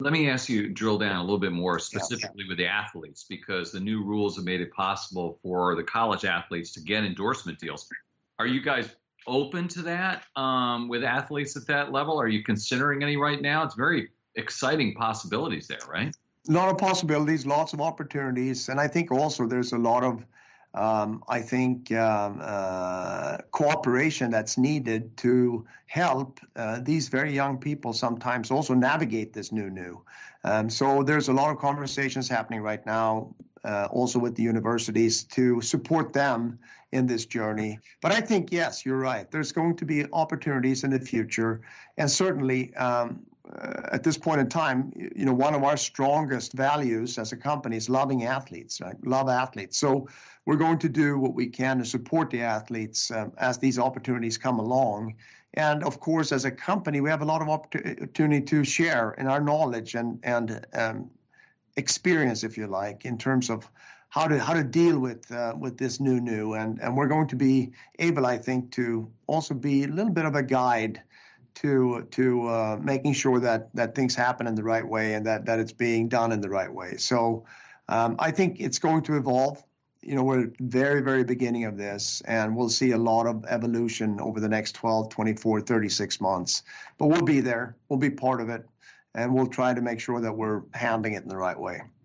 Let me ask you, drill down a little bit more Yeah. specifically with the athletes, because the new rules have made it possible for the college athletes to get endorsement deals. Are you guys open to that with athletes at that level? Are you considering any right now? It's very exciting possibilities there, right? A lot of possibilities, lots of opportunities, and I think also there's a lot of, cooperation that's needed to help these very young people sometimes also navigate this new. So there's a lot of conversations happening right now, also with the universities to support them in this journey. But I think, yes, you're right. There's going to be opportunities in the future, and certainly. At this point in time, one of our strongest values as a company is loving athletes, right? Love athletes. So we're going to do what we can to support the athletes as these opportunities come along. And of course, as a company, we have a lot of opportunity to share in our knowledge and experience, if you like, in terms of how to deal with this new. And we're going to be able, I think, to also be a little bit of a guide to making sure that things happen in the right way and that it's being done in the right way. So I think it's going to evolve. We're at the very, very beginning of this, and we'll see a lot of evolution over the next 12, 24, 36 months. But we'll be there. We'll be part of it, and we'll try to make sure that we're handling it in the right way.